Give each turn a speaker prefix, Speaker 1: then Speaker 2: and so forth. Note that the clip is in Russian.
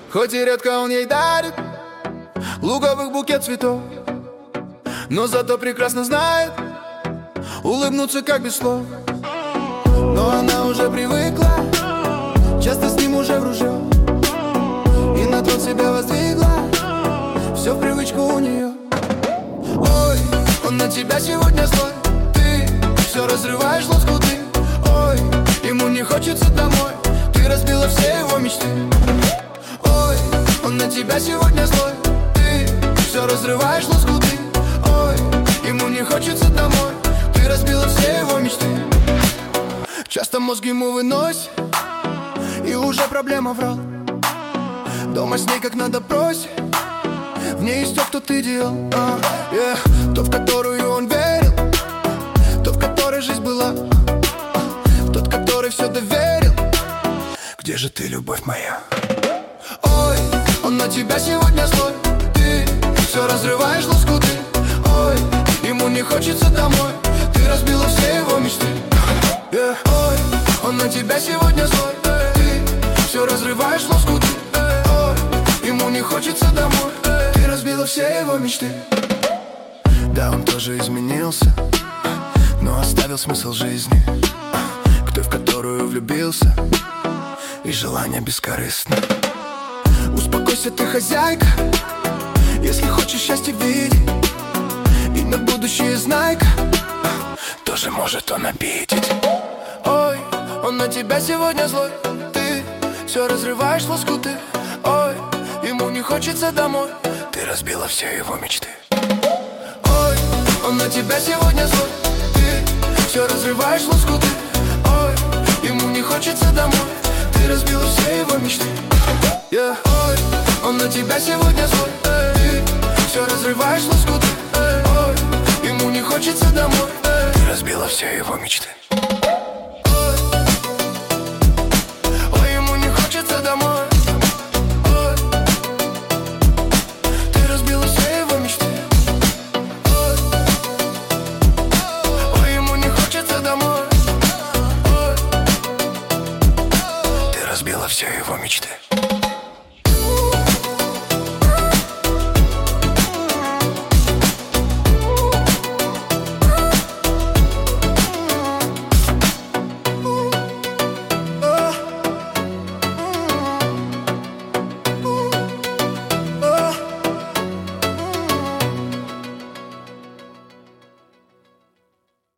Speaker 1: Хоть и редко он ей дарит луговых букет цветов, но зато прекрасно знает улыбнуться как без слов. Но она уже привыкла, часто с ним уже дружил, и на трон себя воздвигла, все в привычку у нее. Ой, он на тебя сегодня злой, ты все разрываешь лоскуты. Ой, ему не хочется домой, ты разбила все его мечты. Ой, он на тебя сегодня злой, ты все разрываешь лоскуты. Ой, ему не хочется домой, ты разбила все его мечты. Часто мозг ему выносит, и уже проблема врал. Дома с ней как надо просит, в ней есть то, кто ты делал, то, в которую он верил, то, в которой жизнь была, тот, который все доверил. Где же ты, любовь моя? Ой, он на тебя сегодня злой, ты все разрываешь лоскуты. Ой, ему не хочется домой, ты разбила все его мечты. Ой, он на тебя сегодня злой, ты все разрываешь лоскуты. Ой, ему не хочется домой, ты разбила все его мечты. Да, он тоже изменился, но оставил смысл жизни, к той, в которую влюбился, и желание бескорыстно. Успокойся, ты хозяйка, если хочешь счастье видеть, и на будущее знай-ка, тоже может он обидеть. Ой, он на тебя сегодня злой, ты все разрываешь лоскуты. Ой, ему не хочется домой, ты разбила все его мечты. Ой, он на тебя сегодня злой, ты все разрываешь лоскуты. Ой, ему не хочется домой, ты разбила все его мечты. Ой, он на тебя сегодня злой, ты все разрываешь лоскуты. Ой, ему не хочется домой, ты разбила все его мечты. Ой, ему не хочется домой. Ой, ты разбила все его мечты. Ой, ему не хочется домой. Ой, ты разбила все его мечты.